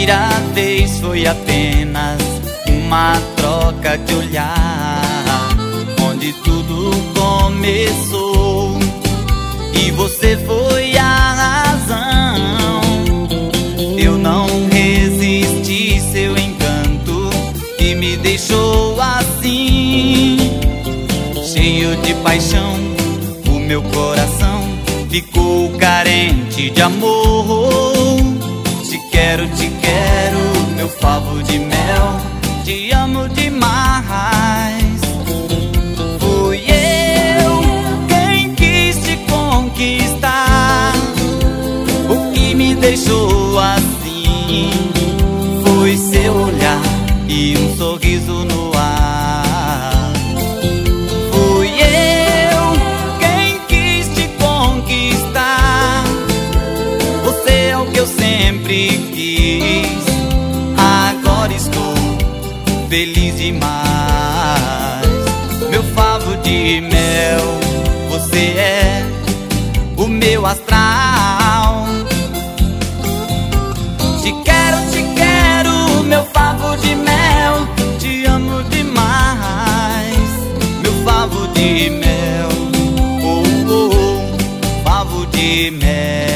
primeira vez foi apenas uma troca de olhar, onde tudo começou e você foi a razão. Eu não resisti, seu encanto, e me deixou assim, cheio de paixão. O meu coração ficou carente de amor. Te quero, meu favo de mel, te amo demais. Fui eu quem quis te conquistar. O que me deixou assim foi seu olhar e um sorriso no ar. Fui eu quem quis te conquistar. Você é o que eu sempre quis. Agora estou feliz demais. Meu favo de mel, você é o meu astral. Te quero, meu favo de mel, te amo demais. Meu favo de mel, oh, oh, oh, favo de mel.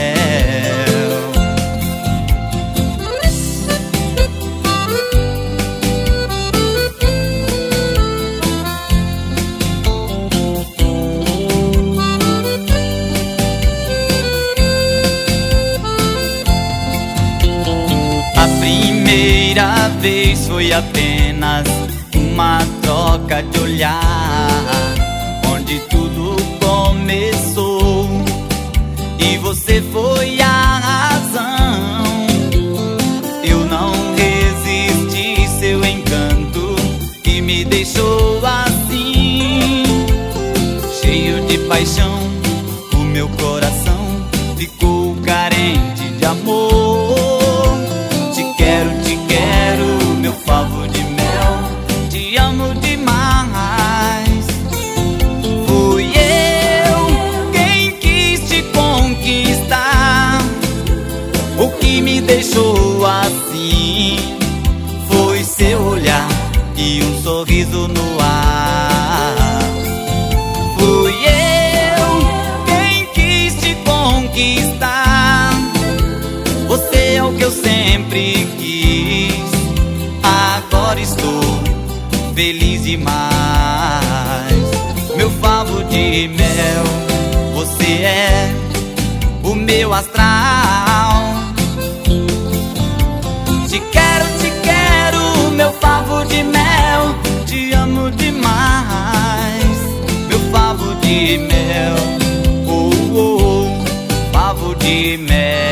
A primeira vez foi apenas uma troca de olhar, onde tudo começou e você foi a razão. Eu não resisti, seu encanto, e me deixou assim, cheio de paixão. O meu coração ficou carente de amor. Te quero, meu favo de mel, te amo demais. Fui eu quem quis te conquistar. O que me deixou assim foi seu olhar e um sorriso no ar. Fui eu quem quis te conquistar. Você é o que eu sempre quis. Agora estou feliz demais. Meu favo de mel, você é o meu astral. Te quero, meu favo de mel, te amo demais. Meu favo de mel, oh, oh, oh, favo de mel.